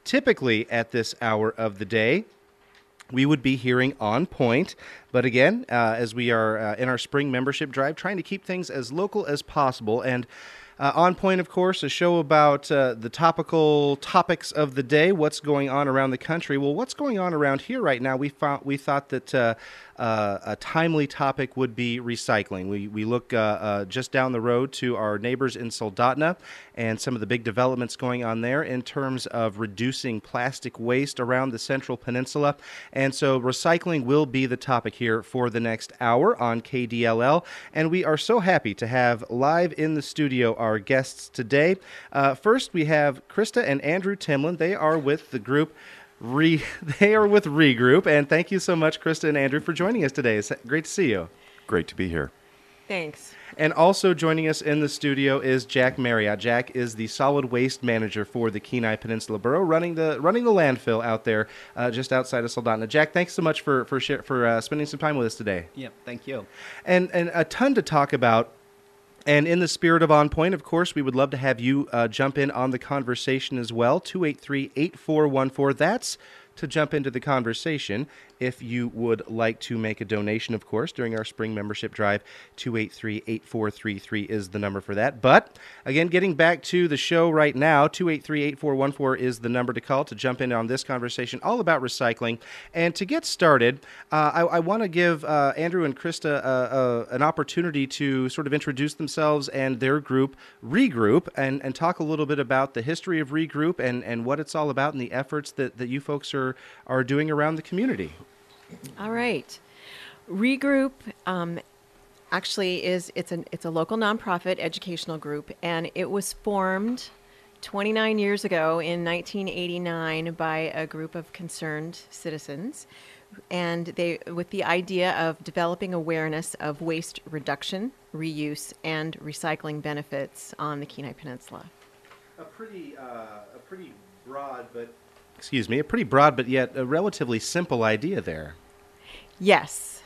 Typically at this hour of the day, we would be hearing On Point. But again, as we are in our spring membership drive, trying to keep things as local as possible. And On Point, of course, a show about the topical topics of the day, what's going on around the country. Well, what's going on around here right now, we thought that a timely topic would be recycling. We look just down the road to our neighbors in Soldotna and some of the big developments going on there in terms of reducing plastic waste around the Central Peninsula. And so recycling will be the topic here for the next hour on KDLL. And we are so happy to have live in the studio our guests today. First, we have Krista and Andrew Timlin. They are with the group Regroup, and thank you so much, Krista and Andrew, for joining us today. It's great to see you. Great to be here. Thanks. And also joining us in the studio is Jack Marriott. Jack is the solid waste manager for the Kenai Peninsula Borough, running the landfill out there just outside of Soldotna. Jack, thanks so much for spending some time with us today. Yep, thank you. And a ton to talk about. And in the spirit of On Point, of course, we would love to have you jump in on the conversation as well. 283-8414. That's to jump into the conversation. If you would like to make a donation, of course, during our spring membership drive, 283-8433 is the number for that. But, again, getting back to the show right now, 283-8414 is the number to call to jump in on this conversation all about recycling. And to get started, I want to give Andrew and Krista an opportunity to sort of introduce themselves and their group, Regroup, and talk a little bit about the history of Regroup and what it's all about and the efforts that you folks are doing around the community. All right. Regroup actually it's a local nonprofit educational group, and it was formed 29 years ago in 1989 by a group of concerned citizens, and they with the idea of developing awareness of waste reduction, reuse, and recycling benefits on the Kenai Peninsula. A pretty broad but yet a relatively simple idea there. Yes.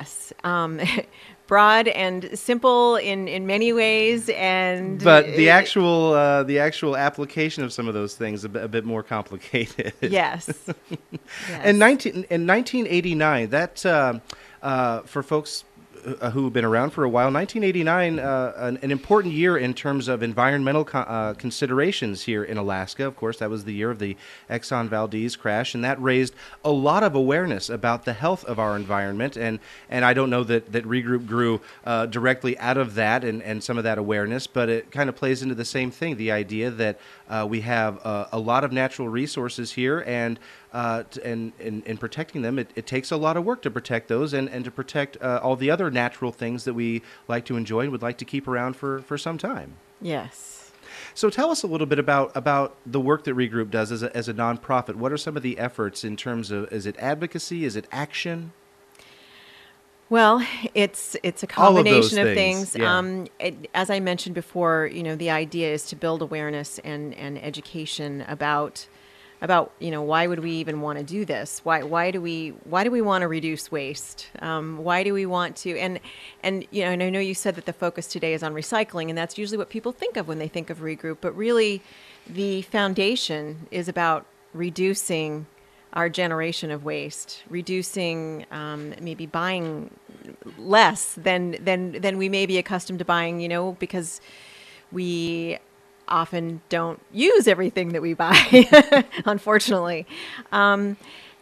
Broad and simple in many ways, but the actual application of some of those things a bit more complicated. Yes. In 1989, that for folks who have been around for a while, 1989, an important year in terms of environmental considerations here in Alaska. Of course, that was the year of the Exxon Valdez crash, and that raised a lot of awareness about the health of our environment. And I don't know that Regroup grew directly out of that and some of that awareness, but it kind of plays into the same thing, the idea that we have a lot of natural resources here, and in protecting them, it takes a lot of work to protect those and to protect all the other natural things that we like to enjoy and would like to keep around for some time. Yes. So tell us a little bit about the work that Regroup does as a nonprofit. What are some of the efforts in terms of, is it advocacy? Is it action? Well, it's a combination of things. Yeah. As I mentioned before, the idea is to build awareness and education about why would we even want to do this? Why do we want to reduce waste? Why do we want to? And and I know you said that the focus today is on recycling, and that's usually what people think of when they think of Regroup. But really, the foundation is about reducing our generation of waste, reducing maybe buying less than we may be accustomed to buying, because we often don't use everything that we buy, unfortunately. And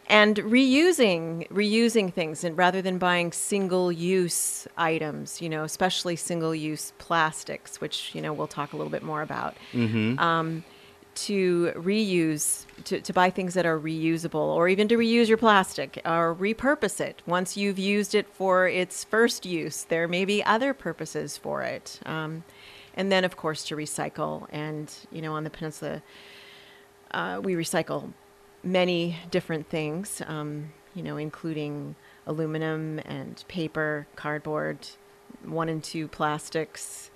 reusing things, and rather than buying single-use items, especially single-use plastics, which, we'll talk a little bit more about. Mm-hmm. To reuse, to buy things that are reusable, or even to reuse your plastic or repurpose it. Once you've used it for its first use, there may be other purposes for it. And then, of course, to recycle. And, on the peninsula, we recycle many different things, including aluminum and paper, cardboard, 1 and 2 plastics.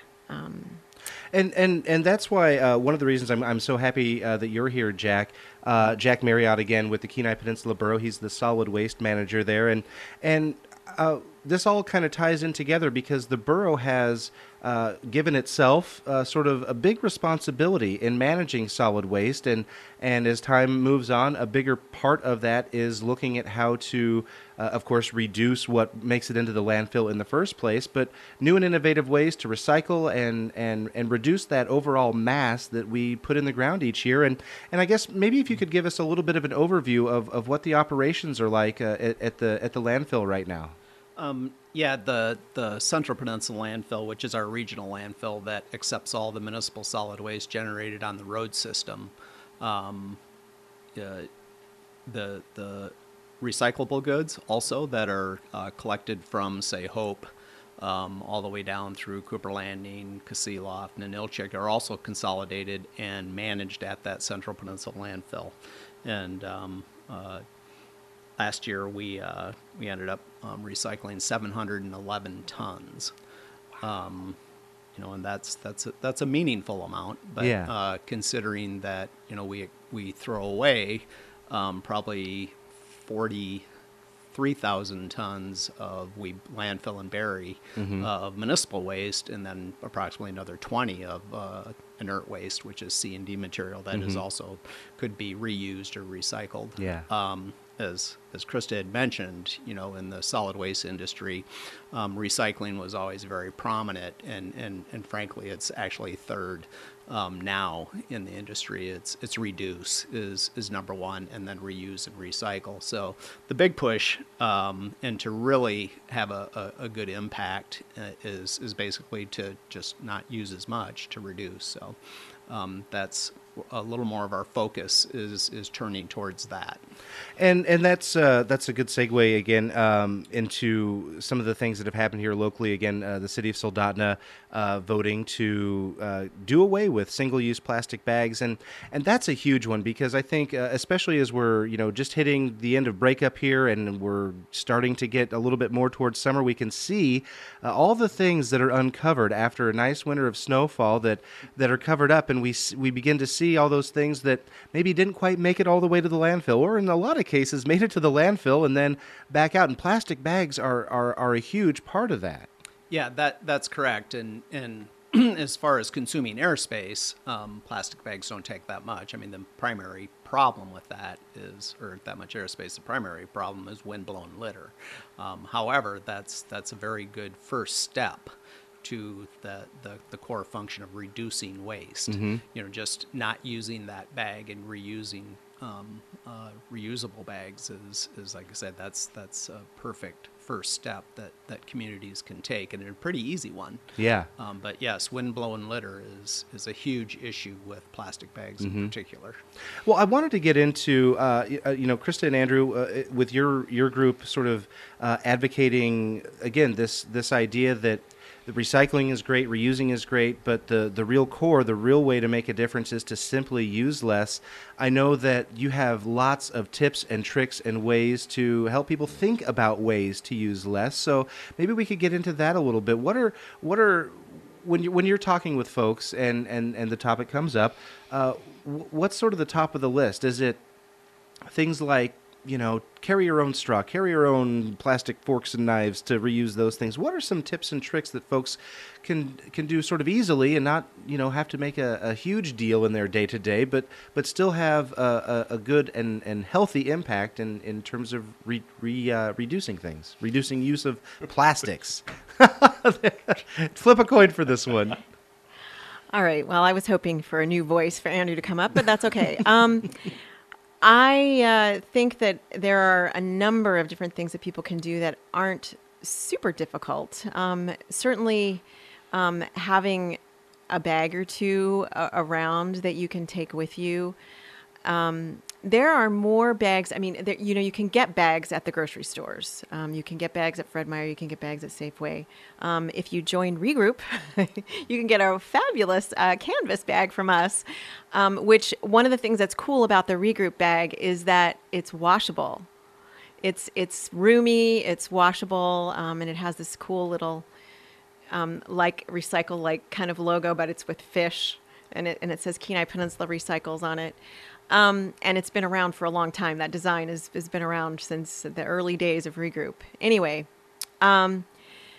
And that's why one of the reasons I'm so happy that you're here, Jack. Jack Marriott, again, with the Kenai Peninsula Borough. He's the solid waste manager there. And this all kind of ties in together because the borough has given itself sort of a big responsibility in managing solid waste, and as time moves on, a bigger part of that is looking at how to, of course, reduce what makes it into the landfill in the first place, but new and innovative ways to recycle and reduce that overall mass that we put in the ground each year. And I guess maybe if you could give us a little bit of an overview of what the operations are like at the landfill right now. Yeah, the Central Peninsula Landfill, which is our regional landfill that accepts all the municipal solid waste generated on the road system, the recyclable goods also that are collected from, say, Hope, all the way down through Cooper Landing, Kasilof, and Ninilchik are also consolidated and managed at that Central Peninsula Landfill. And last year we ended up recycling 711 tons. And that's a meaningful amount. But Yeah. considering that we throw away probably 43,000 tons of we landfill and bury of municipal waste, and then approximately another 20 of inert waste, which is C&D material that is also could be reused or recycled. Yeah. As Krista had mentioned, in the solid waste industry, recycling was always very prominent, and frankly, it's actually third now in the industry. It's reduce is number one, and then reuse and recycle. So the big push, and to really have a good impact, is basically to just not use as much, to reduce. So that's a little more of our focus is turning towards that. And that's a good segue again into some of the things that have happened here locally. Again, the city of Soldotna voting to do away with single-use plastic bags, and that's a huge one, because I think especially as we're just hitting the end of breakup here and we're starting to get a little bit more towards summer, we can see all the things that are uncovered after a nice winter of snowfall that are covered up, and we begin to see all those things that maybe didn't quite make it all the way to the landfill, or in a lot of cases made it to the landfill and then back out. And plastic bags are a huge part of that. Yeah, that's correct. And as far as consuming airspace, plastic bags don't take that much. I mean, the primary problem with that is, or that much airspace, the primary problem is windblown litter. However, that's a very good first step to the core function of reducing waste. Just not using that bag and reusing reusable bags is like I said, that's a perfect first step that communities can take, and a pretty easy one. Yeah. But yes, windblown litter is a huge issue with plastic bags in particular. Well, I wanted to get into, Krista and Andrew, with your group sort of advocating, again, this idea that the recycling is great, reusing is great, but the real core, the real way to make a difference is to simply use less. I know that you have lots of tips and tricks and ways to help people think about ways to use less. So maybe we could get into that a little bit. What are when you're talking with folks and the topic comes up, what's sort of the top of the list? Is it things like, carry your own straw, carry your own plastic forks and knives to reuse those things? What are some tips and tricks that folks can do sort of easily and not, have to make a huge deal in their day-to-day, but still have a good and healthy impact in terms of reducing things, reducing use of plastics? Flip a coin for this one. All right. Well, I was hoping for a new voice for Andrew to come up, but that's okay. I think that there are a number of different things that people can do that aren't super difficult. Certainly, having a bag or two around that you can take with you. There are more bags. I mean, you can get bags at the grocery stores. You can get bags at Fred Meyer. You can get bags at Safeway. If you join Regroup, you can get a fabulous canvas bag from us, which one of the things that's cool about the Regroup bag is that it's washable. It's roomy, it's washable, and it has this cool little like recycle like kind of logo, but it's with fish, and it says Kenai Peninsula Recycles on it. And it's been around for a long time. That design has been around since the early days of Regroup. Anyway,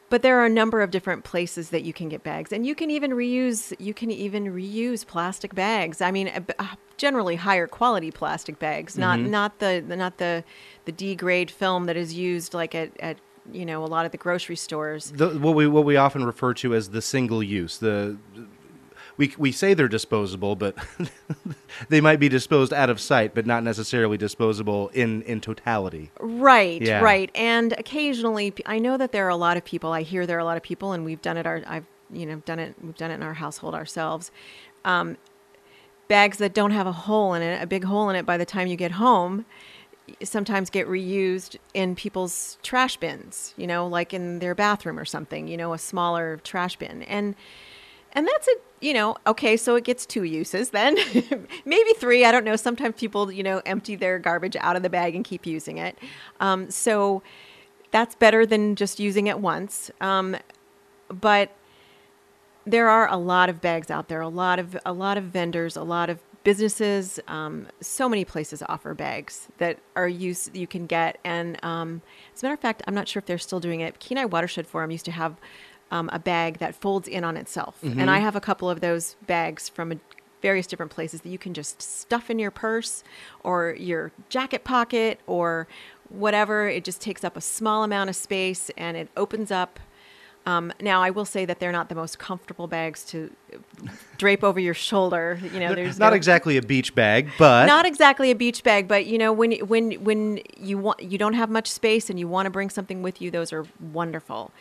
But there are a number of different places that you can get bags, and you can even reuse plastic bags. I mean, generally higher quality plastic bags, not the D grade film that is used like at a lot of the grocery stores. What we often refer to as the single use. We say they're disposable, but they might be disposed out of sight, but not necessarily disposable in totality. Right, Yeah. right. And occasionally, I know that there are a lot of people. I hear there are a lot of people, and we've done it. We've done it in our household ourselves. Bags that don't have a big hole in it by the time you get home, sometimes get reused in people's trash bins. Like in their bathroom or something. A smaller trash bin, and that's it. Okay, so it gets 2 uses then, maybe 3. I don't know. Sometimes people, empty their garbage out of the bag and keep using it. So that's better than just using it once. But there are a lot of bags out there, a lot of vendors, a lot of businesses. So many places offer bags that you can get. And as a matter of fact, I'm not sure if they're still doing it. Kenai Watershed Forum used to have a bag that folds in on itself. Mm-hmm. And I have a couple of those bags from various different places that you can just stuff in your purse or your jacket pocket or whatever. It just takes up a small amount of space and it opens up. Now, I will say that they're not the most comfortable bags to drape over your shoulder. There's not exactly a beach bag, but not exactly a beach bag. But when you don't have much space and you want to bring something with you, those are wonderful.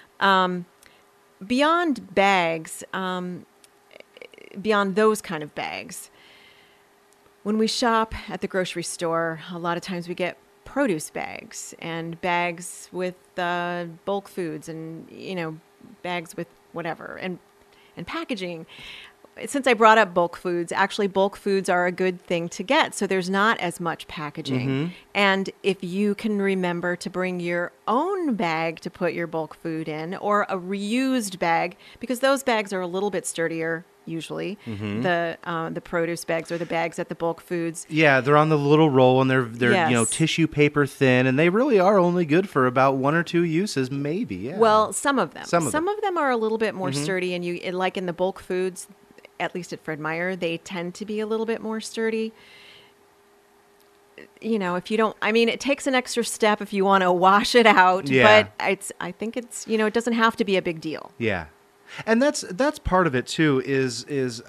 Beyond bags, beyond those kind of bags, when we shop at the grocery store, a lot of times we get produce bags and bags with bulk foods and, bags with whatever and packaging. Since I brought up bulk foods, actually bulk foods are a good thing to get. So there's not as much packaging. Mm-hmm. And if you can remember to bring your own bag to put your bulk food in or a reused bag, because those bags are a little bit sturdier usually, Mm-hmm. the produce bags or the bags at the bulk foods. yeah, they're on the little roll and they're Yes. tissue paper thin, and they really are only good for about 1 or 2 uses, maybe. Yeah. Well, some of them. Some of them are a little bit more sturdy, and like in the bulk foods, at least at Fred Meyer, they tend to be a little bit more sturdy. If you don't, it takes an extra step if you want to wash it out, Yeah. but I think it's, it doesn't have to be a big deal. Yeah, and that's part of it too. Is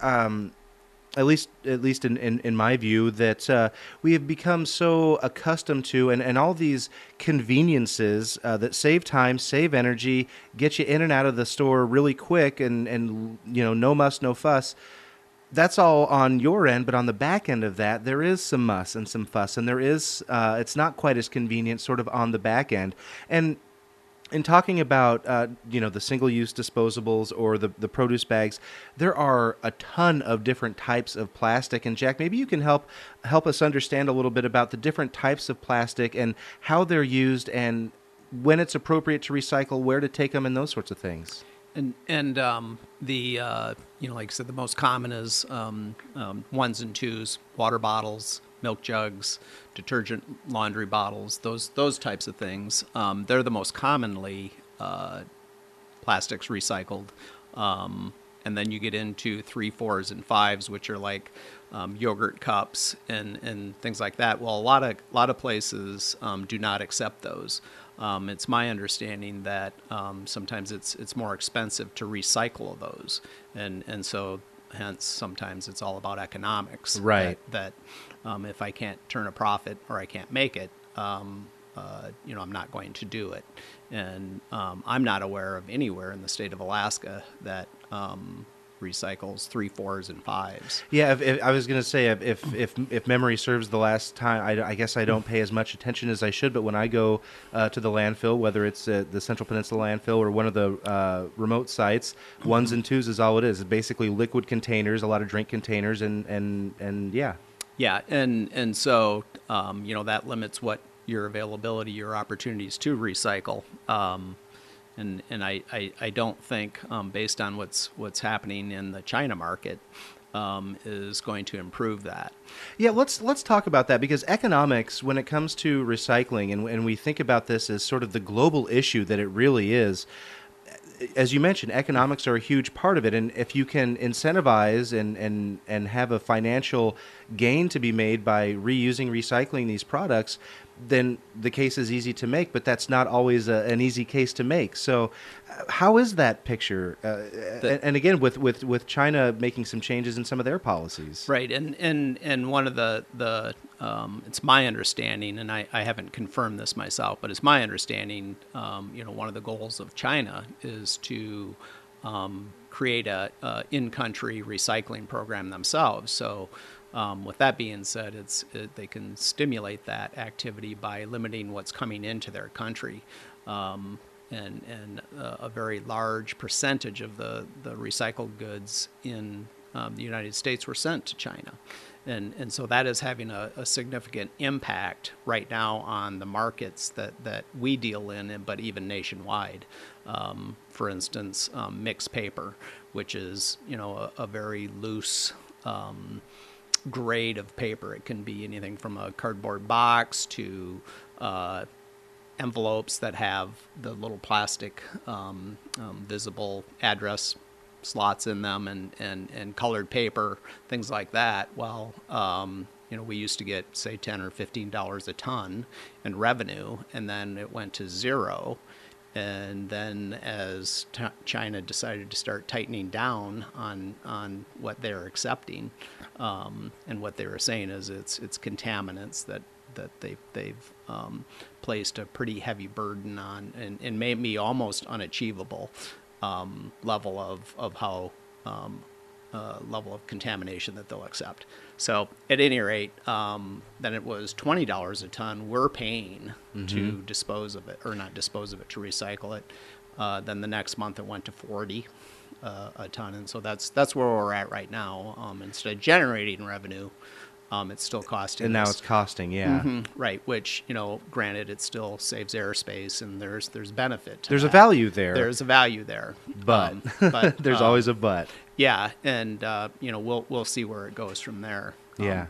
at least in my view that we have become so accustomed to and all these conveniences that save time, save energy, get you in and out of the store really quick, and no muss, no fuss. That's all on your end, but on the back end of that, there is some muss and some fuss, and there is it's not quite as convenient sort of on the back end. And in talking about the single-use disposables or the produce bags, there are a ton of different types of plastic. And Jack, maybe you can help us understand a little bit about the different types of plastic and how they're used and when it's appropriate to recycle, where to take them, and those sorts of things. And the like I said, the most common is 1s and 2s, water bottles, milk jugs, detergent laundry bottles, those types of things. They're the most commonly plastics recycled. And then you get into 3, 4s, and 5s, which are like yogurt cups and things like that. Well, a lot of places do not accept those. It's my understanding that sometimes it's more expensive to recycle those, and so hence sometimes it's all about economics. Right. That if I can't turn a profit or I can't make it, I'm not going to do it. And I'm not aware of anywhere in the state of Alaska that recycles 3, 4s, and 5s. Yeah, if I was going to say, if memory serves, the last time, I guess I don't pay as much attention as I should, but when I go to the landfill, whether it's the Central Peninsula landfill or one of the remote sites, 1s and 2s is all it is. It's basically liquid containers, a lot of drink containers, and yeah. Yeah, and so that limits what your availability, your opportunities to recycle. And I don't think, based on what's happening in the China market, is going to improve that. Yeah, let's talk about that, because economics, when it comes to recycling, and we think about this as sort of the global issue that it really is, as you mentioned, economics are a huge part of it, and if you can incentivize and have a financial gain to be made by reusing, recycling these products, then the case is easy to make. But that's not always an easy case to make. So, how is that picture? And again, with China making some changes in some of their policies, Right, and one of the it's my understanding, and I haven't confirmed this myself, but it's my understanding. One of the goals of China is to create a in-country recycling program themselves. So, with that being said, they can stimulate that activity by limiting what's coming into their country. And a very large percentage of the recycled goods in the United States were sent to China. And so that is having a significant impact right now on the markets that we deal in, but even nationwide. For instance, mixed paper, which is, a very loose grade of paper. It can be anything from a cardboard box to envelopes that have the little plastic visible address slots in them, and colored paper, things like that. Well, we used to get, say, $10 or $15 a ton in revenue, and then it went to zero. And then as China decided to start tightening down on what they're accepting, and what they were saying is it's contaminants that they've placed a pretty heavy burden on, and made me almost unachievable level of how level of contamination that they'll accept. So at any rate, then it was $20 a ton we're paying to dispose of it, or not dispose of it, to recycle it. Then the next month it went to 40 a ton, and so that's where we're at right now. Instead of generating revenue, it's still costing. And now it's costing, yeah. Right, which, granted, it still saves airspace, and there's benefit to There's that. a value there. There's a value there. But, there's always a but. Yeah, and we'll see where it goes from there. Yeah.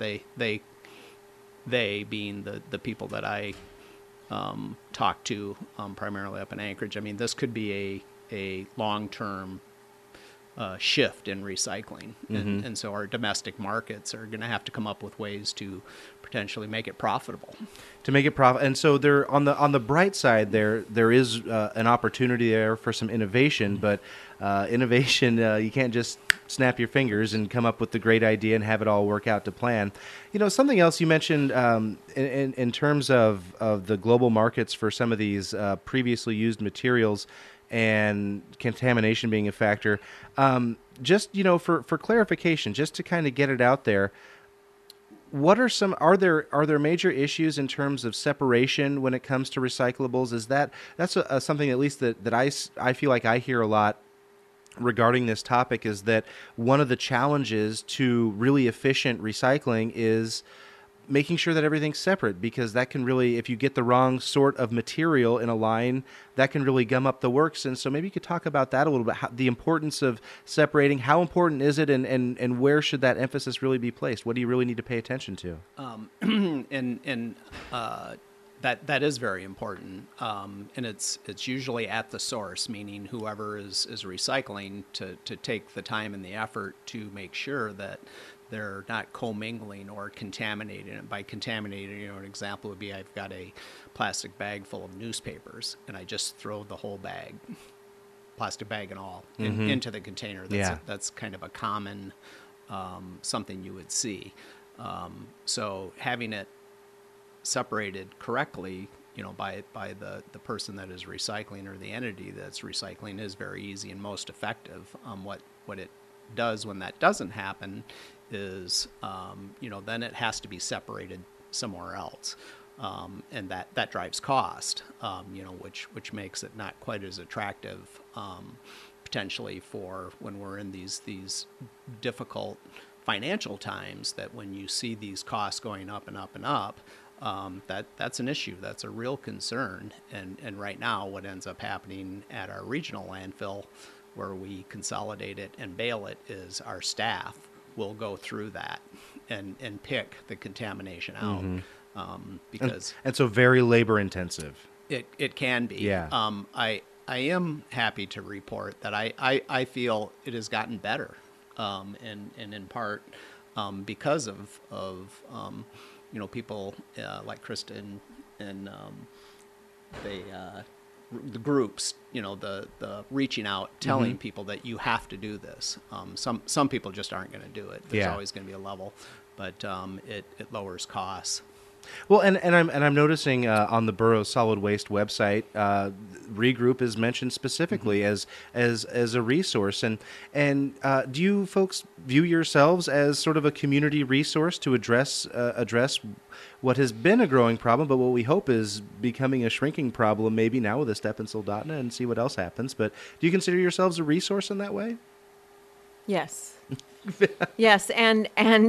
They being the people that I talk to primarily up in Anchorage. I mean, this could be a long-term shift in recycling, and so our domestic markets are going to have to come up with ways to potentially make it profitable. And so there, on the bright side, there is an opportunity there for some innovation, but innovation, you can't just snap your fingers and come up with the great idea and have it all work out to plan. Something else you mentioned in terms of the global markets for some of these previously used materials and contamination being a factor. Just, for clarification, just to kind of get it out there, are there major issues in terms of separation when it comes to recyclables? That's something at least that I feel like I hear a lot regarding this topic, is that one of the challenges to really efficient recycling is making sure that everything's separate, because that can really, if you get the wrong sort of material in a line, that can really gum up the works. And so maybe you could talk about that a little bit, the importance of separating. How important is it, and where should that emphasis really be placed? What do you really need to pay attention to? That is very important, and it's usually at the source, meaning whoever is recycling to take the time and the effort to make sure that they're not commingling or contaminating. And by contaminating, an example would be, I've got a plastic bag full of newspapers, and I just throw the whole bag, plastic bag and all, into the container. That's kind of a common something you would see. So having it separated correctly, by the person that is recycling, or the entity that's recycling, is very easy and most effective. What it does when that doesn't happen is, then it has to be separated somewhere else, and that drives cost, which makes it not quite as attractive, potentially, for when we're in these difficult financial times, that when you see these costs going up and up and up, that's an issue. That's a real concern. And right now, what ends up happening at our regional landfill, where we consolidate it and bale it, is our staff will go through that and pick the contamination because and so very labor intensive. It can be. Yeah. I I am happy to report that I feel it has gotten better, and in part because of people like Kristen and the groups, the reaching out, telling people that you have to do this. Some people just aren't going to do it. There's always going to be a level, but it lowers costs. Well, and I'm noticing on the borough's solid waste website, Regroup is mentioned specifically as a resource. And do you folks view yourselves as sort of a community resource to address what has been a growing problem, but what we hope is becoming a shrinking problem? Maybe now with a step in Soldotna, and see what else happens. But do you consider yourselves a resource in that way? Yes. Yes, and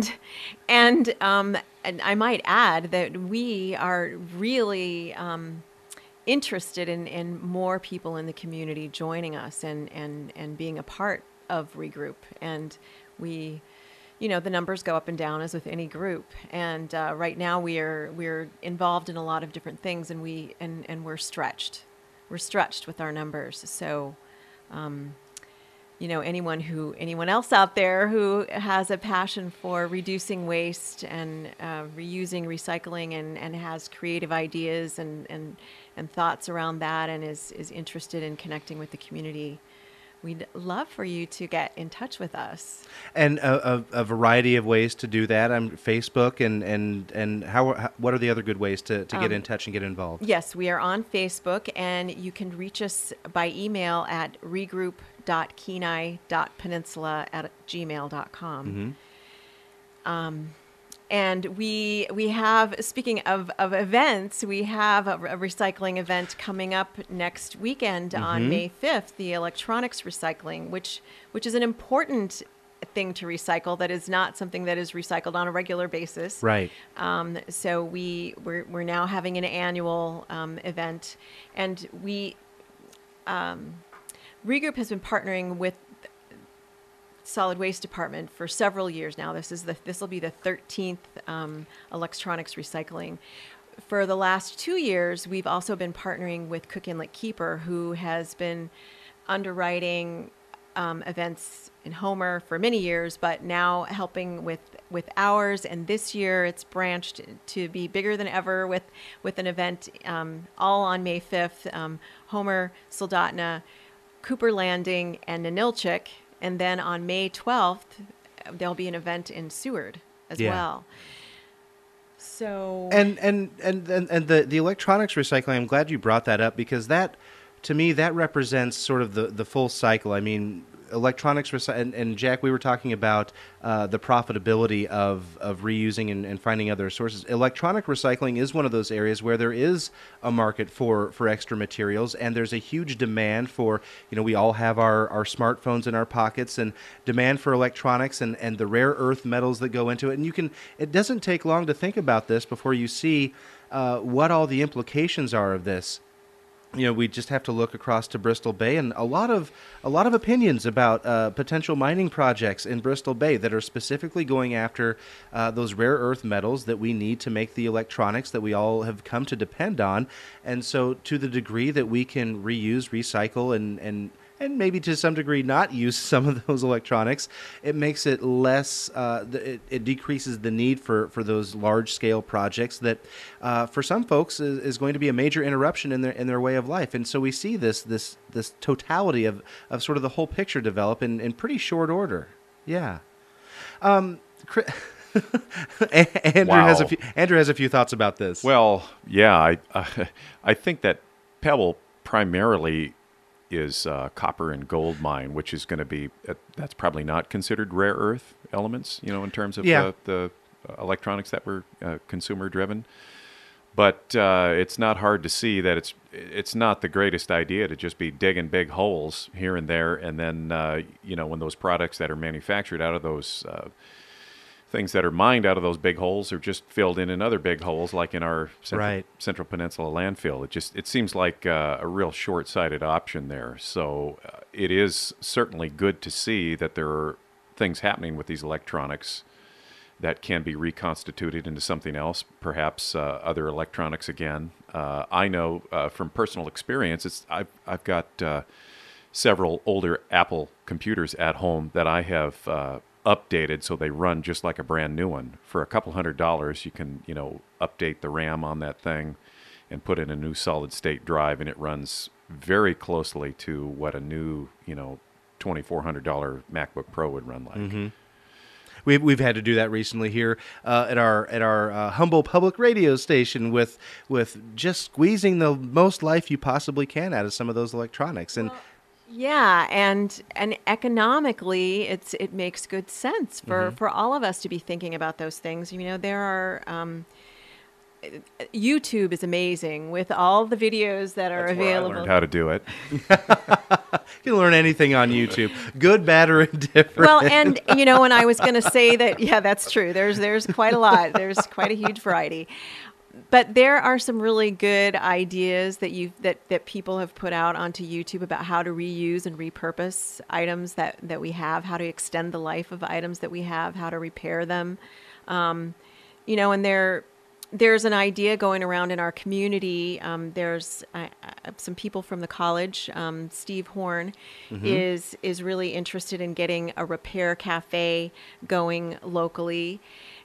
I might add that we are really interested in more people in the community joining us and being a part of Regroup. And we, the numbers go up and down as with any group. And right now we're involved in a lot of different things, and we're stretched. We're stretched with our numbers. So. Anyone else out there who has a passion for reducing waste and reusing, recycling, and has creative ideas and thoughts around that, and is interested in connecting with the community, we'd love for you to get in touch with us. And a variety of ways to do that. I'm Facebook, and what are the other good ways to get in touch and get involved? Yes, we are on Facebook, and you can reach us by email at regroup.kenai.peninsula@gmail.com. And we have, speaking of events, we have a recycling event coming up next weekend on May 5th, the electronics recycling, which is an important thing to recycle. That is not something that is recycled on a regular basis. Right. So we're now having an annual event, and Regroup has been partnering with Solid Waste Department for several years now. This will be the 13th electronics recycling. For the last 2 years, we've also been partnering with Cook Inlet Keeper, who has been underwriting events in Homer for many years, but now helping with ours. And this year, it's branched to be bigger than ever with an event all on May 5th. Homer, Soldotna, Cooper Landing, and Ninilchik. And then on May 12th, there'll be an event in Seward as well. So and the electronics recycling, I'm glad you brought that up, because that, to me, that represents sort of the full cycle. I mean, electronics and Jack, we were talking about the profitability of reusing and finding other sources. Electronic recycling is one of those areas where there is a market for extra materials, and there's a huge demand for, we all have our smartphones in our pockets, and demand for electronics and the rare earth metals that go into it. And it doesn't take long to think about this before you see what all the implications are of this. We just have to look across to Bristol Bay, and a lot of opinions about potential mining projects in Bristol Bay that are specifically going after those rare earth metals that we need to make the electronics that we all have come to depend on. And so, to the degree that we can reuse, recycle, and maybe to some degree not use some of those electronics, it makes it less, it decreases the need for those large-scale projects that for some folks is going to be a major interruption in their way of life. And so we see this totality of sort of the whole picture develop in pretty short order. Yeah. Andrew has a few thoughts about this. Well, yeah, I think that Pebble primarily is copper and gold mine, which is going to be that's probably not considered rare earth elements, in terms of the electronics that were consumer driven. But it's not hard to see that it's not the greatest idea to just be digging big holes here and there, and then when those products that are manufactured out of those things that are mined out of those big holes are just filled in other big holes, like in our Central Peninsula landfill. It seems like a real short-sighted option there. So it is certainly good to see that there are things happening with these electronics that can be reconstituted into something else, perhaps other electronics again. I know from personal experience, I've got several older Apple computers at home that I have updated so they run just like a brand new one. For a couple $100, you can update the RAM on that thing and put in a new solid state drive, and it runs very closely to what a new $2,400 MacBook Pro would run like. Mm-hmm. We've had to do that recently here at our humble public radio station with just squeezing the most life you possibly can out of some of those electronics. And yeah, and economically, it makes good sense for all of us to be thinking about those things. There are YouTube is amazing with all the videos that are That's where available. I learned how to do it. You can learn anything on YouTube, good, bad, or indifferent. Well, and when I was going to say that, yeah, that's true. There's quite a lot. There's quite a huge variety. But there are some really good ideas that people have put out onto YouTube about how to reuse and repurpose items that we have, how to extend the life of items that we have, how to repair them. And there's an idea going around in our community. There's some people from the college. Steve Horn is really interested in getting a repair cafe going locally,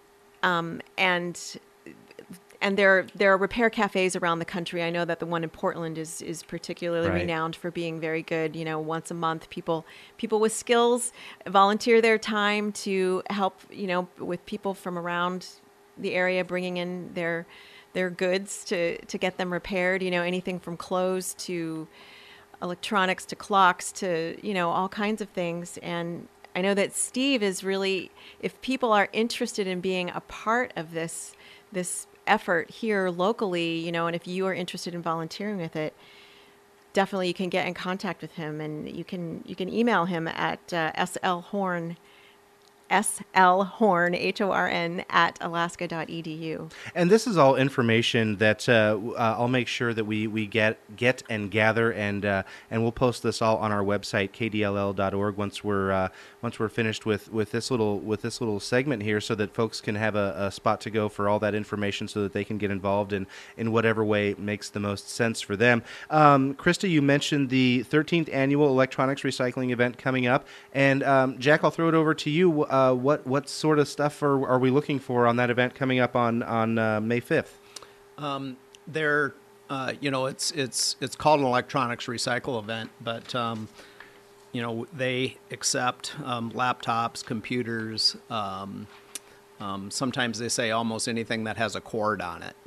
and there are repair cafes around the country. I know that the one in Portland is particularly Right. renowned for being very good. Once a month, people with skills volunteer their time to help, with people from around the area, bringing in their goods to get them repaired. Anything from clothes to electronics to clocks to, all kinds of things. And I know that Steve is really, if people are interested in being a part of this effort here locally, and if you are interested in volunteering with it, definitely you can get in contact with him, and you can email him at slhorn HORN at alaska.edu. And this is all information that I'll make sure that we get and gather, and we'll post this all on our website kdll.org once we're finished with this little segment here, so that folks can have a spot to go for all that information, so that they can get involved in whatever way makes the most sense for them. Krista, you mentioned the 13th annual electronics recycling event coming up, and Jack, I'll throw it over to you. What sort of stuff are we looking for on that event coming up on May 5th? It's called an electronics recycle event, but they accept laptops, computers. Sometimes they say almost anything that has a cord on it.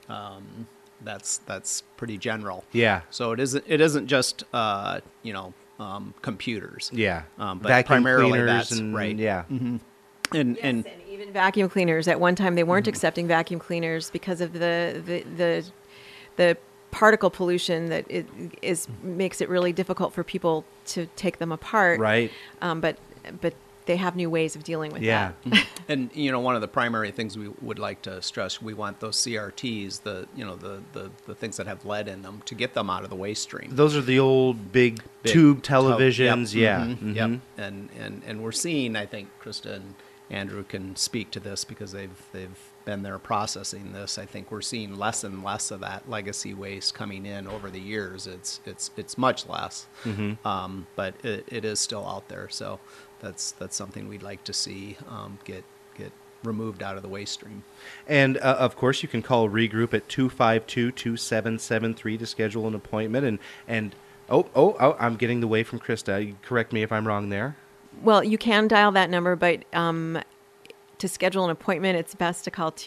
That's pretty general. Yeah. So it isn't just computers. Yeah. But Vacuum primarily cleaners that's and right. yeah. Mm-hmm. And even vacuum cleaners. At one time, they weren't accepting vacuum cleaners because of the particle pollution that makes it really difficult for people to take them apart. Right. But they have new ways of dealing with Yeah. that. And one of the primary things we would like to stress, we want those CRTs, the things that have lead in them, to get them out of the waste stream. Those are the old big tube televisions. Yep. Yeah. Mhm. Yep. And we're seeing, I think Krista and Andrew can speak to this because they've been there processing this. I think we're seeing less and less of that legacy waste coming in over the years. It's much less, but it is still out there. So that's something we'd like to see get removed out of the waste stream. And of course, you can call Regroup at 252-2773 to schedule an appointment. And oh, I'm getting the way from Krista. Correct me if I'm wrong there. Well, you can dial that number, but to schedule an appointment, it's best to call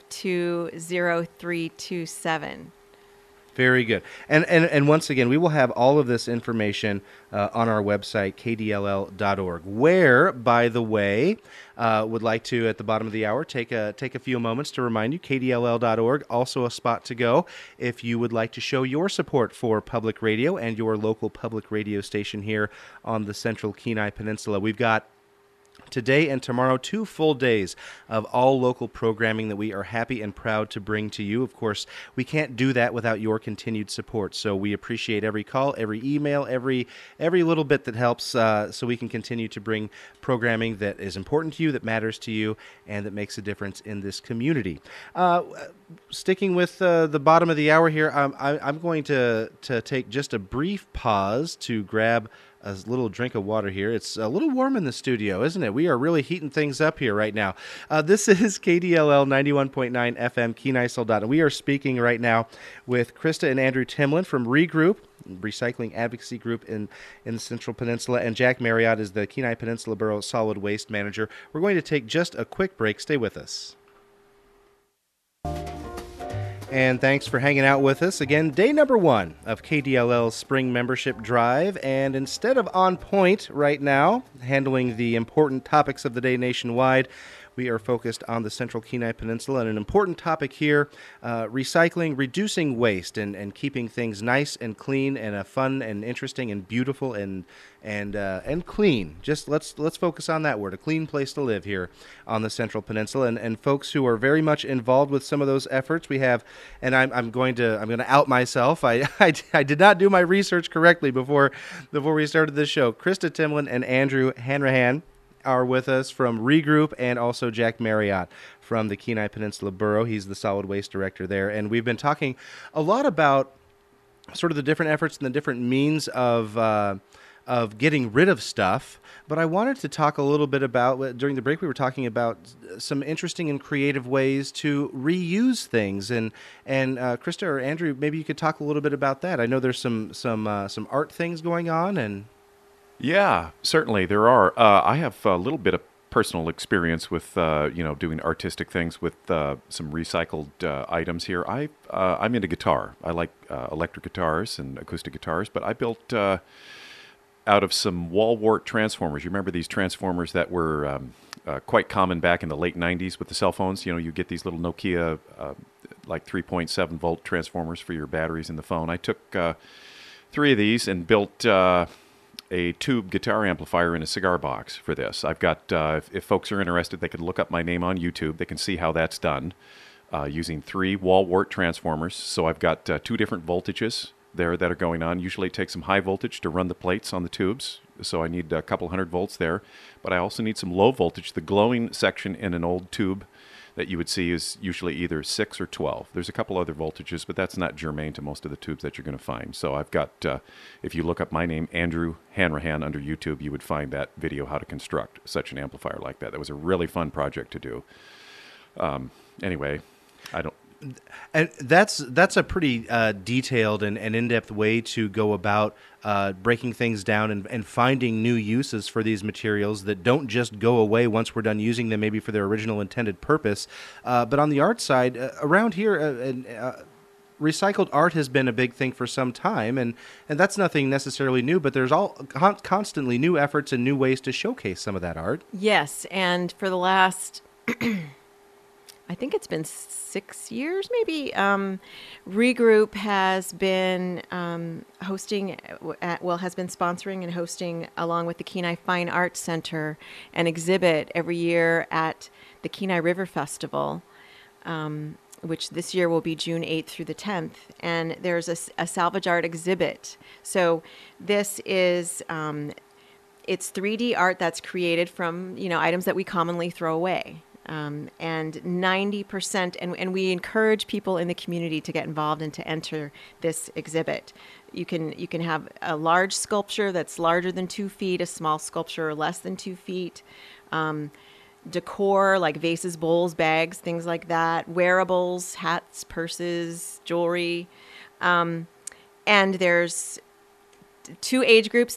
252-0327. Very good. And once again, we will have all of this information on our website, kdll.org, where, by the way, would like to, at the bottom of the hour, take a few moments to remind you, kdll.org, also a spot to go if you would like to show your support for public radio and your local public radio station here on the Central Kenai Peninsula. We've got Today and tomorrow, 2 full days of all local programming that we are happy and proud to bring to you. Of course, we can't do that without your continued support. So we appreciate every call, every email, every little bit that helps, so we can continue to bring programming that is important to you, that matters to you, and that makes a difference in this community. Sticking with the bottom of the hour here, I'm going to take just a brief pause to grab a little drink of water here. It's a little warm in the studio, isn't it? We are really heating things up here right now. This is KDLL 91.9 FM, Kenai Soldado. We are speaking right now with Krista and Andrew Timlin from Regroup, recycling advocacy group in the Central Peninsula, and Jack Marriott is the Kenai Peninsula Borough Solid Waste Manager. We're going to take just a quick break. Stay with us. And thanks for hanging out with us. Again, day number 1 of KDLL's Spring Membership Drive. And instead of On Point right now, handling the important topics of the day nationwide, we are focused on the Central Kenai Peninsula, and an important topic here, recycling, reducing waste, and keeping things nice and clean and fun and interesting and beautiful and clean. Just let's focus on that word, a clean place to live here on the Central Peninsula, and folks who are very much involved with some of those efforts. We have, and I'm going to out myself. I did not do my research correctly before we started this show. Krista Timlin and Andrew Hanrahan are with us from Regroup, and also Jack Marriott from the Kenai Peninsula Borough. He's the solid waste director there. And we've been talking a lot about sort of the different efforts and the different means of getting rid of stuff. But I wanted to talk a little bit about, during the break we were talking about some interesting and creative ways to reuse things. And Krista or Andrew, maybe you could talk a little bit about that. I know there's some art things going on, and Yeah, certainly there are. I have a little bit of personal experience with doing artistic things with some recycled items here. I'm into guitar. I like electric guitars and acoustic guitars, but I built out of some wall wart transformers. You remember these transformers that were quite common back in the late 90s with the cell phones? You get these little Nokia like 3.7 volt transformers for your batteries in the phone. I took 3 of these and built a tube guitar amplifier in a cigar box for this. I've got, if folks are interested, they can look up my name on YouTube. They can see how that's done using 3 wall wart transformers. So I've got 2 different voltages there that are going on. Usually it takes some high voltage to run the plates on the tubes, so I need a couple hundred volts there. But I also need some low voltage. The glowing section in an old tube that you would see is usually either 6 or 12. There's a couple other voltages, but that's not germane to most of the tubes that you're going to find. So I've got, if you look up my name, Andrew Hanrahan, under YouTube, you would find that video, how to construct such an amplifier like that. That was a really fun project to do. Anyway, I don't... And that's a pretty detailed and in-depth way to go about breaking things down and finding new uses for these materials that don't just go away once we're done using them, maybe for their original intended purpose. But on the art side, around here, recycled art has been a big thing for some time, and that's nothing necessarily new, but there's constantly new efforts and new ways to showcase some of that art. Yes, and for the last... I think it's been 6 years, maybe. Regroup has been has been sponsoring and hosting, along with the Kenai Fine Arts Center, an exhibit every year at the Kenai River Festival, which this year will be June 8th through the 10th. And there's a salvage art exhibit. So this is... it's 3D art that's created from, items that we commonly throw away. And 90%, and we encourage people in the community to get involved and to enter this exhibit. You can have a large sculpture that's larger than 2 feet, a small sculpture less than 2 feet, decor like vases, bowls, bags, things like that, wearables, hats, purses, jewelry, and there's 2 age groups,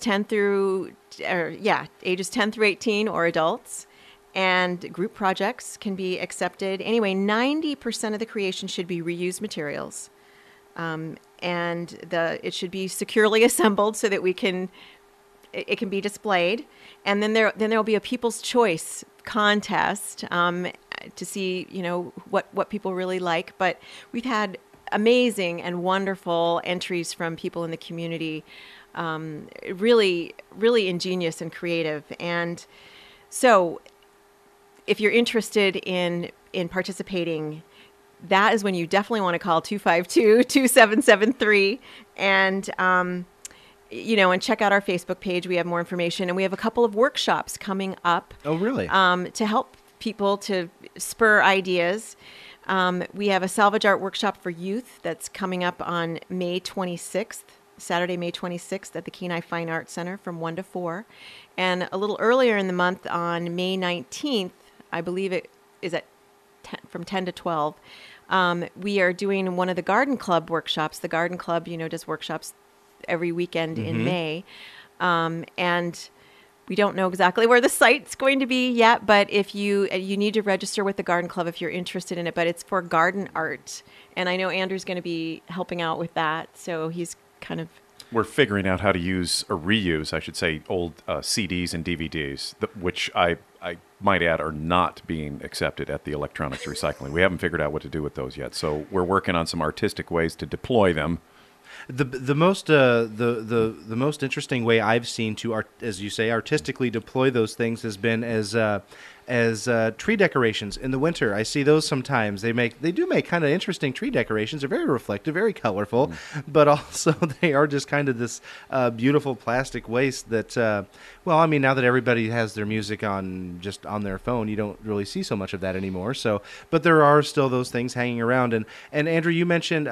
ages 10 through 18 or adults. And group projects can be accepted. Anyway, 90% of the creation should be reused materials. And it should be securely assembled so that it can be displayed. And then there will be a People's Choice contest to see, what people really like. But we've had amazing and wonderful entries from people in the community, really, really ingenious and creative. And So if you're interested in participating, that is when you definitely want to call 252-2773 and and check out our Facebook page. We have more information, and we have a couple of workshops coming up. Oh, really? To help people to spur ideas. We have a salvage art workshop for youth that's coming up on May 26th, Saturday, May 26th at the Kenai Fine Arts Center from 1 to 4. And a little earlier in the month on May 19th, I believe it is from 10 to 12, we are doing one of the Garden Club workshops. The Garden Club, does workshops every weekend in May. And we don't know exactly where the site's going to be yet, but if you need to register with the Garden Club if you're interested in it, but it's for garden art. And I know Andrew's going to be helping out with that, so he's kind of... We're figuring out how to use, or reuse, I should say, old CDs and DVDs, which I might add are not being accepted at the electronics recycling. We haven't figured out what to do with those yet, so we're working on some artistic ways to deploy them. The most interesting way I've seen to as you say, artistically deploy those things has been as tree decorations in the winter. I see those sometimes. They do make kind of interesting tree decorations. They're very reflective, very colorful, but also they are just kind of this beautiful plastic waste that. Now that everybody has their music on their phone, you don't really see so much of that anymore. So, but there are still those things hanging around. And Andrew, you mentioned.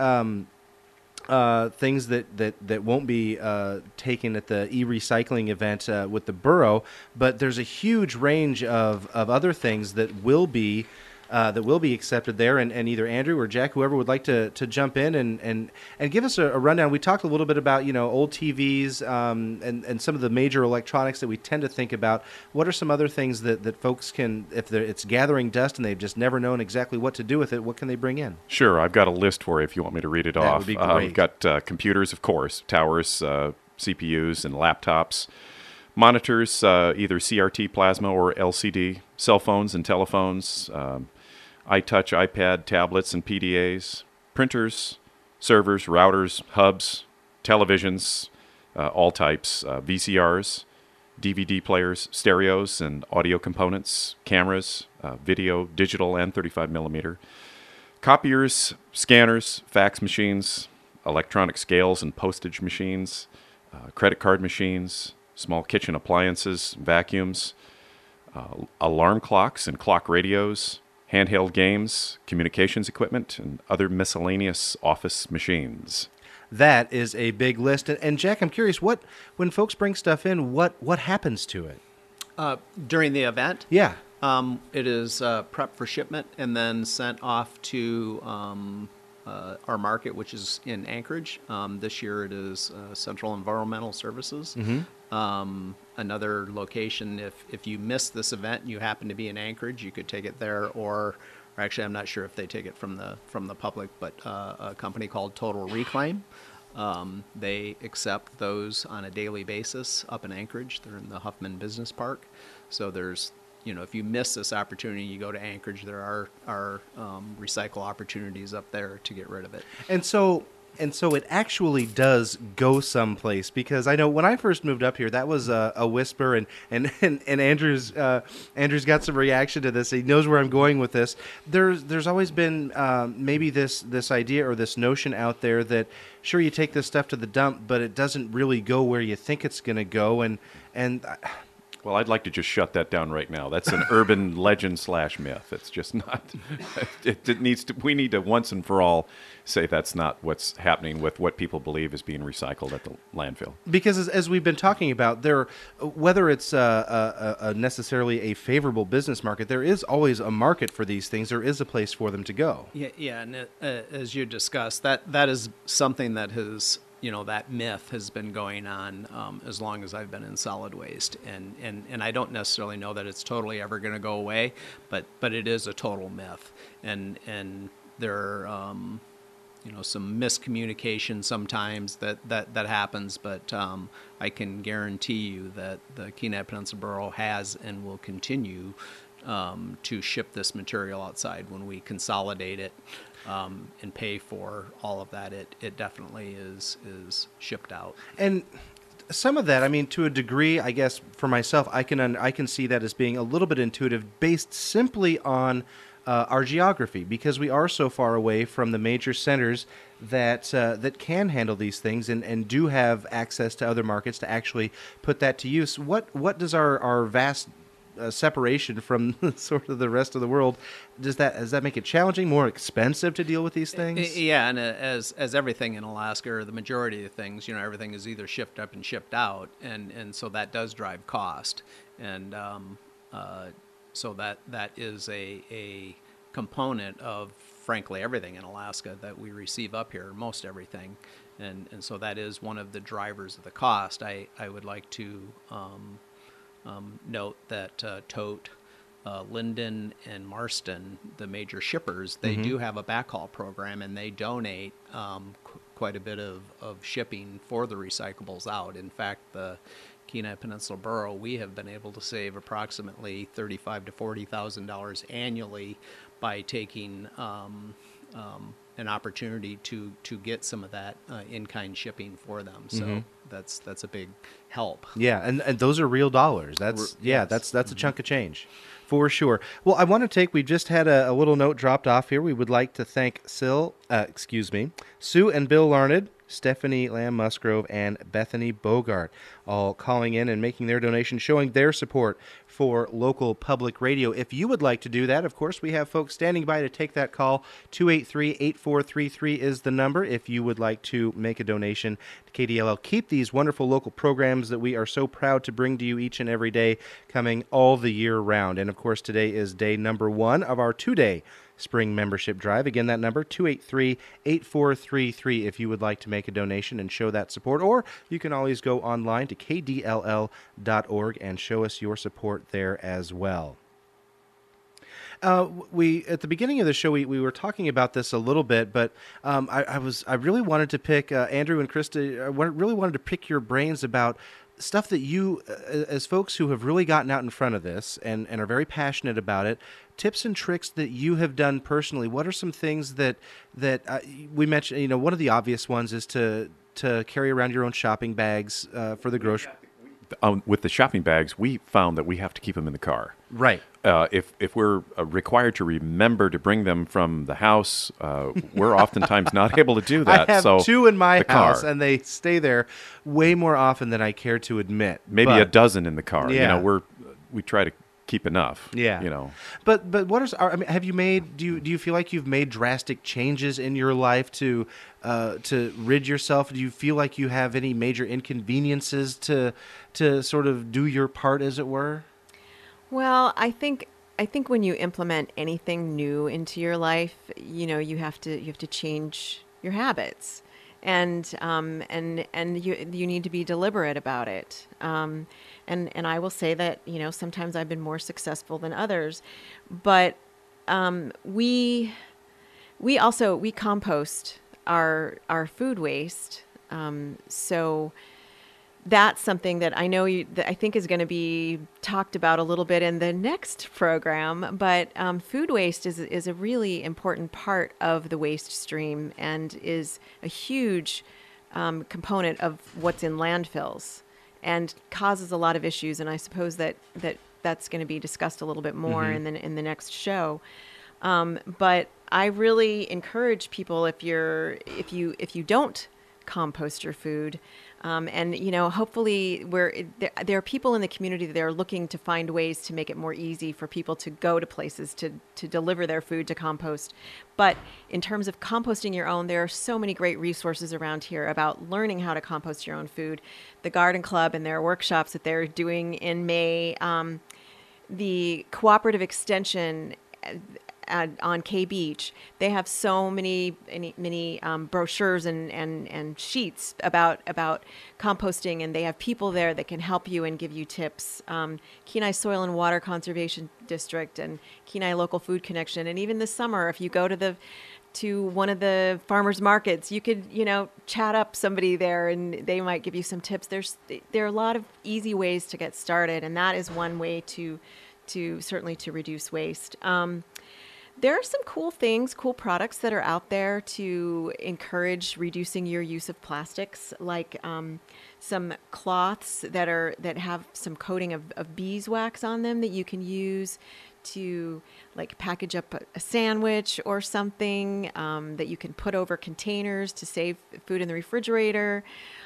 Things that won't be taken at the e-recycling event with the borough, but there's a huge range of other things that will be accepted there, and either Andrew or Jack, whoever would like to jump in and give us a rundown. We talked a little bit about old TVs and some of the major electronics that we tend to think about. What are some other things that folks can, if it's gathering dust and they've just never known exactly what to do with it, what can they bring in? Sure, I've got a list for you if you want me to read it off. That would be great. We've got computers, of course, towers, CPUs, and laptops. Monitors, either CRT plasma or LCD. Cell phones and telephones. iTouch, iPad, tablets, and PDAs, printers, servers, routers, hubs, televisions, all types, VCRs, DVD players, stereos and audio components, cameras, video, digital, and 35 millimeter, copiers, scanners, fax machines, electronic scales and postage machines, credit card machines, small kitchen appliances, vacuums, alarm clocks and clock radios, handheld games, communications equipment, and other miscellaneous office machines. That is a big list. And Jack, I'm curious, when folks bring stuff in, what happens to it? During the event? Yeah. It is prepped for shipment and then sent off to our market, which is in Anchorage. This year it is Central Environmental Services. Another location, if you miss this event and you happen to be in Anchorage, you could take it there, or actually I'm not sure if they take it from the public, but a company called Total Reclaim. They accept those on a daily basis up in Anchorage. They're in the Huffman Business Park. So there's, if you miss this opportunity, you go to Anchorage, there are recycle opportunities up there to get rid of it. And so it actually does go someplace, because I know when I first moved up here, that was a whisper, and Andrew's got some reaction to this. He knows where I'm going with this. There's always been maybe this idea or this notion out there that sure, you take this stuff to the dump, but it doesn't really go where you think it's going to go, and Well, I'd like to just shut that down right now. That's an urban legend / myth. It's just not. It needs to. We need to once and for all say that's not what's happening with what people believe is being recycled at the landfill. Because as we've been talking about, whether it's necessarily a favorable business market, there is always a market for these things. There is a place for them to go. Yeah, and as you discussed, that is something that has. That myth has been going on as long as I've been in solid waste, and I don't necessarily know that it's totally ever going to go away, but it is a total myth, and there are some miscommunication sometimes that happens, but I can guarantee you that the Kenai Peninsula Borough has and will continue to ship this material outside when we consolidate it. And pay for all of that, it definitely is shipped out. And Some of that, I mean, to a degree, I guess for myself, I can see that as being a little bit intuitive, based simply on our geography, because we are so far away from the major centers that can handle these things and do have access to other markets to actually put that to use. What does our vast separation from sort of the rest of the world, does that make it challenging, more expensive to deal with these things? Yeah, and as everything in Alaska, or the majority of things, everything is either shipped up and shipped out, and so that does drive cost, and so that is a component of, frankly, everything in Alaska that we receive up here, most everything, and so that is one of the drivers of the cost. I would like to note that Tote, Linden, and Marston, the major shippers, they do have a backhaul program, and they donate quite a bit of shipping for the recyclables out. In fact, the Kenai Peninsula Borough, we have been able to save approximately $35,000 to $40,000 annually by taking an opportunity to get some of that in-kind shipping for them. So that's a big help. Yeah, and those are real dollars. That's that's a chunk of change, for sure. Well, I want to take. We just had a little note dropped off here. We would like to thank Sue and Bill Larned, Stephanie Lamb Musgrove, and Bethany Bogart, all calling in and making their donation, showing their support for local public radio. If you would like to do that, of course, we have folks standing by to take that call. 283-8433 is the number if you would like to make a donation to KDLL. Keep these wonderful local programs that we are so proud to bring to you each and every day coming all the year round. And, of course, today is day number 1 of our 2-day spring membership drive. Again, that number, 283-8433, if you would like to make a donation and show that support. Or you can always go online to kdll.org and show us your support there as well. We at the beginning of the show we were talking about this a little bit, but I really wanted to pick Andrew and Krista. I really wanted to pick your brains about stuff that you, as folks who have really gotten out in front of this and are very passionate about it, tips and tricks that you have done personally. What are some things that we mentioned? One of the obvious ones is to carry around your own shopping bags for the grocery. With the shopping bags, we found that we have to keep them in the car. Right. If we're required to remember to bring them from the house, we're oftentimes not able to do that. I have 2 in my house, car. and they stay there way more often than I care to admit. Maybe a dozen in the car. Yeah. We try to keep enough. Yeah. But what are, I mean, have you made? Do you feel like you've made drastic changes in your life to rid yourself? Do you feel like you have any major inconveniences to sort of do your part, as it were? Well, I think when you implement anything new into your life, you have to change your habits, and you need to be deliberate about it. And I will say that sometimes I've been more successful than others, but we compost our food waste, so. That's something that I know that I think is going to be talked about a little bit in the next program. But food waste is a really important part of the waste stream and is a huge component of what's in landfills and causes a lot of issues. And I suppose that's going to be discussed a little bit more in the next show. But I really encourage people, if you don't compost your food. And hopefully there are people in the community that are looking to find ways to make it more easy for people to go to places to deliver their food to compost. But in terms of composting your own, there are so many great resources around here about learning how to compost your own food. The Garden Club and their workshops that they're doing in May, the Cooperative Extension on K Beach, they have so many brochures and sheets about composting, and they have people there that can help you and give you tips. Kenai Soil and Water Conservation District and Kenai Local Food Connection, and even this summer, if you go to one of the farmers markets, you could chat up somebody there, and they might give you some tips. There are a lot of easy ways to get started, and that is one way to certainly to reduce waste. There are some cool things, cool products that are out there to encourage reducing your use of plastics, like some cloths that have some coating of beeswax on them that you can use to like package up a sandwich or something, that you can put over containers to save food in the refrigerator.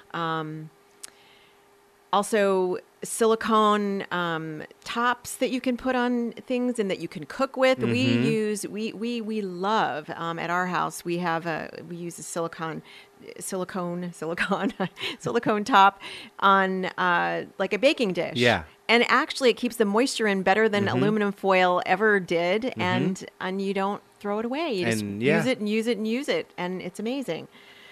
Also, silicone tops that you can put on things and that you can cook with. We love at our house. We use a silicone top on like a baking dish. Yeah. And actually, it keeps the moisture in better than aluminum foil ever did, and you don't throw it away. You just use it and use it and use it, and it's amazing.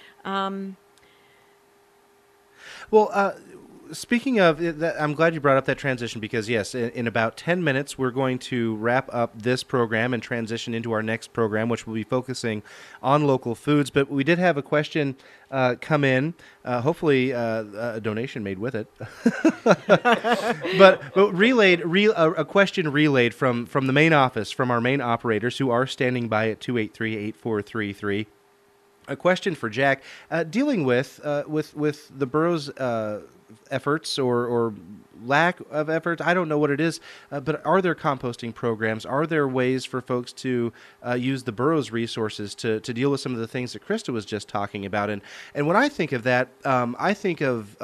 Well, speaking of, I'm glad you brought up that transition because, yes, in about 10 minutes, we're going to wrap up this program and transition into our next program, which will be focusing on local foods. But we did have a question come in, hopefully a donation made with it. but a question relayed from the main office, from our main operators who are standing by at 283-8433. A question for Jack, dealing with the borough's efforts or lack of efforts. I don't know what it is, but are there composting programs? Are there ways for folks to use the borough's resources to deal with some of the things that Krista was just talking about? And when I think of that, I think of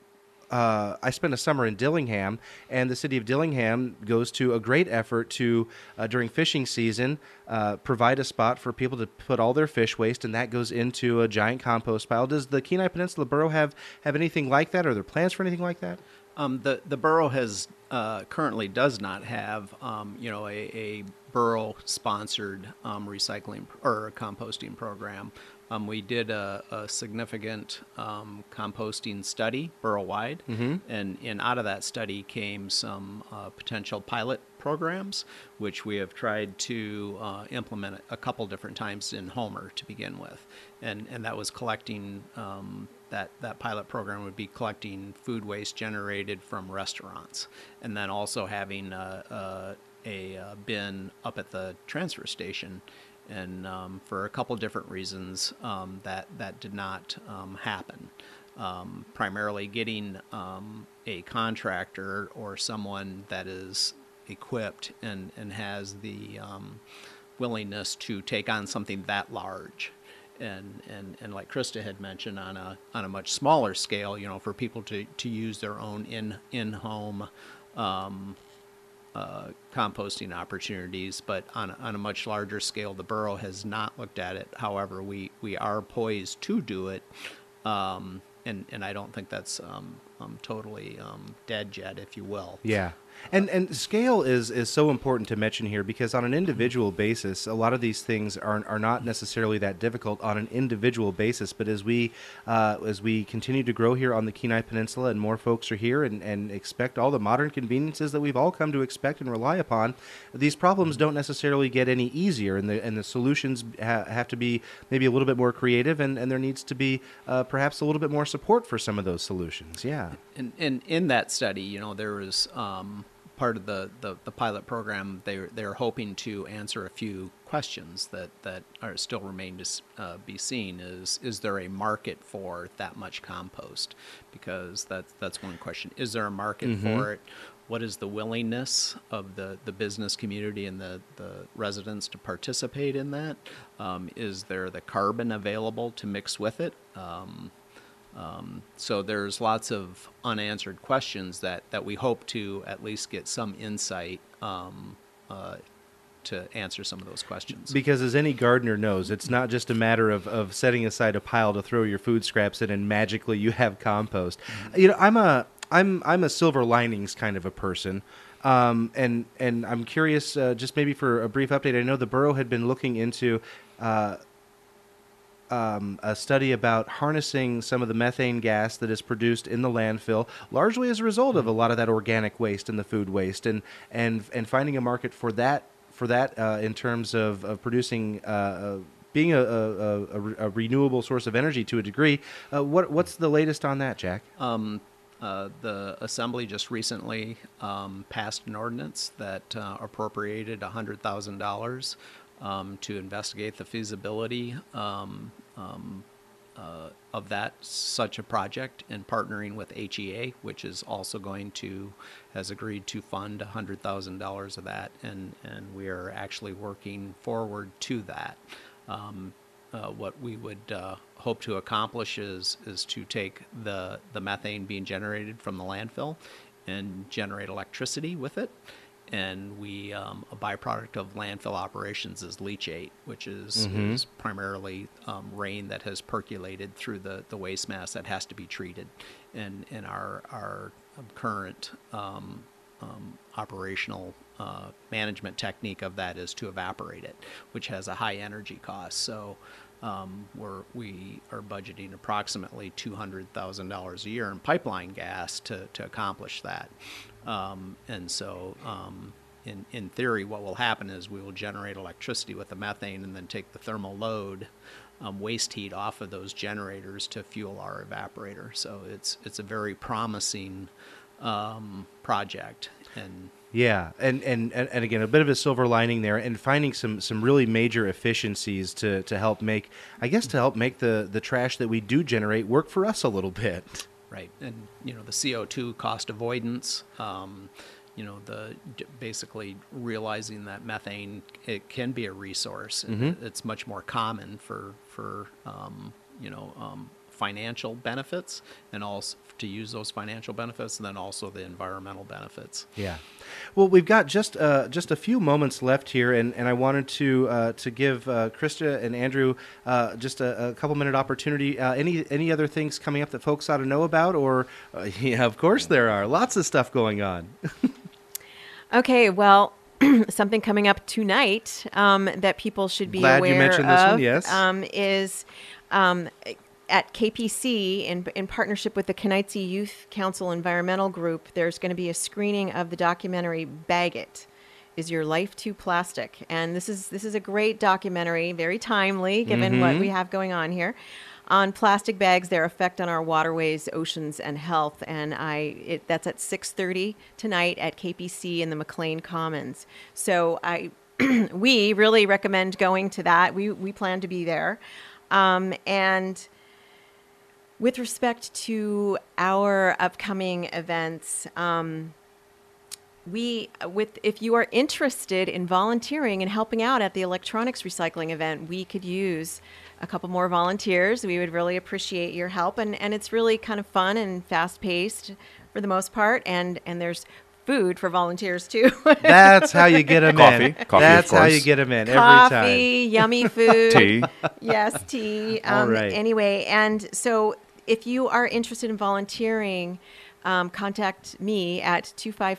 I spent a summer in Dillingham, and the city of Dillingham goes to a great effort to, during fishing season, provide a spot for people to put all their fish waste, and that goes into a giant compost pile. Does the Kenai Peninsula Borough have anything like that? Are there plans for anything like that? The borough has currently does not have a borough-sponsored recycling or composting program. We did a significant composting study borough-wide, and out of that study came some potential pilot programs, which we have tried to implement a couple different times in Homer to begin with. And that was collecting, that pilot program would be collecting food waste generated from restaurants, and then also having a bin up at the transfer station. And for a couple different reasons, that did not happen. Primarily getting a contractor or someone that is equipped and has the willingness to take on something that large. And like Krista had mentioned, on a much smaller scale, for people to use their own in-home composting opportunities, but on a much larger scale, the borough has not looked at it. However, we are poised to do it, and I don't think that's totally dead yet, if you will. Yeah. And scale is so important to mention here because on an individual basis, a lot of these things are not necessarily that difficult on an individual basis. But as we continue to grow here on the Kenai Peninsula and more folks are here and expect all the modern conveniences that we've all come to expect and rely upon, these problems don't necessarily get any easier, and the solutions have to be maybe a little bit more creative, and there needs to be perhaps a little bit more support for some of those solutions. Yeah. And in that study, there was part of the pilot program. They're hoping to answer a few questions that are still remain to be seen. Is there a market for that much compost? Because that's one question. Is there a market for it? What is the willingness of the business community and the residents to participate in that? Is there the carbon available to mix with it? So there's lots of unanswered questions that we hope to at least get some insight to answer some of those questions. Because as any gardener knows, it's not just a matter of setting aside a pile to throw your food scraps in and magically you have compost. I'm a silver linings kind of a person. And I'm curious, just maybe for a brief update, I know the borough had been looking into a study about harnessing some of the methane gas that is produced in the landfill, largely as a result of a lot of that organic waste and the food waste, and finding a market for that in terms of producing being a renewable source of energy to a degree. What's the latest on that, Jack? The Assembly just recently passed an ordinance that appropriated $100,000 to investigate the feasibility of that such a project, and partnering with HEA, which is also has agreed to fund $100,000 of that, and we are actually working forward to that. What we would hope to accomplish is to take the methane being generated from the landfill and generate electricity with it. And a byproduct of landfill operations is leachate, which is primarily rain that has percolated through the waste mass that has to be treated. And our current operational management technique of that is to evaporate it, which has a high energy cost. So we are budgeting approximately $200,000 a year in pipeline gas to accomplish that. And so, in theory, what will happen is we will generate electricity with the methane and then take the thermal load, waste heat off of those generators to fuel our evaporator. So it's a very promising project. And Yeah, and again, a bit of a silver lining there, and finding some really major efficiencies to help make, the trash that we do generate work for us a little bit. right, and the CO2 cost avoidance, basically realizing that methane, it can be a resource, and it's much more common for financial benefits, and also to use those financial benefits, and then also the environmental benefits. Yeah. Well, we've got just a few moments left here, and I wanted to give Krista and Andrew just a couple minute opportunity. Any other things coming up that folks ought to know about? Or yeah, of course there are. Lots of stuff going on. Okay, well, something coming up tonight that people should be Glad aware you mentioned this of one, yes. is at KPC, in partnership with the Kenaitze Youth Council Environmental Group, there's going to be a screening of the documentary Bag It, Is Your Life Too Plastic? And this is a great documentary, very timely given what we have going on here, on plastic bags, their effect on our waterways, oceans, and health. And that's at 6:30 tonight at KPC in the McLean Commons. So we really recommend going to that. We plan to be there. And with respect to our upcoming events, if you are interested in volunteering and helping out at the electronics recycling event, we could use a couple more volunteers. We would really appreciate your help, and it's really kind of fun and fast-paced for the most part, and there's food for volunteers too. That's how you get them in. Coffee, That's of course. how you get them in every Coffee, time. yummy food. Tea. Yes, tea. All right. Anyway, and so if you are interested in volunteering, contact me at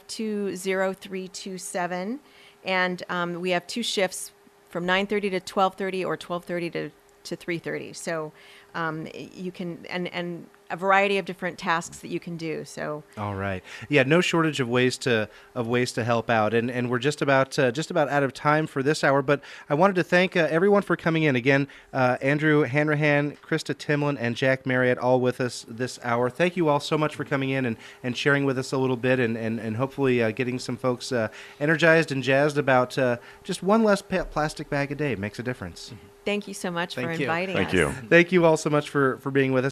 252-0327. And we have two shifts from 9:30 to 12:30 or 12:30 to 3:30. So you can, and a variety of different tasks that you can do. So All right. Yeah, no shortage of ways to help out, and we're just about out of time for this hour. But I wanted to thank everyone for coming in again. Andrew Hanrahan, Krista Timlin, and Jack Marriott, all with us this hour. Thank you all so much for coming in and sharing with us a little bit, and hopefully getting some folks energized and jazzed about just one less plastic bag a day makes a difference. thank you so much for Thank you. inviting Thank us. you. Thank you all so much for being with us.